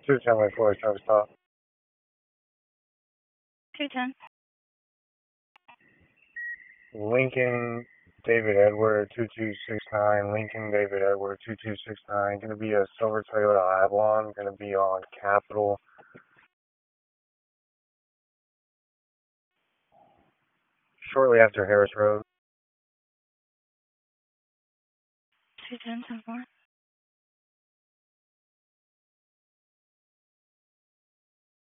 210 Travis Top. 210. Lincoln David Edward 2269. Lincoln David Edward 2269. Going to be a silver Toyota Avalon. Going to be on Capitol. Shortly after Harris Road. 210, 10-4.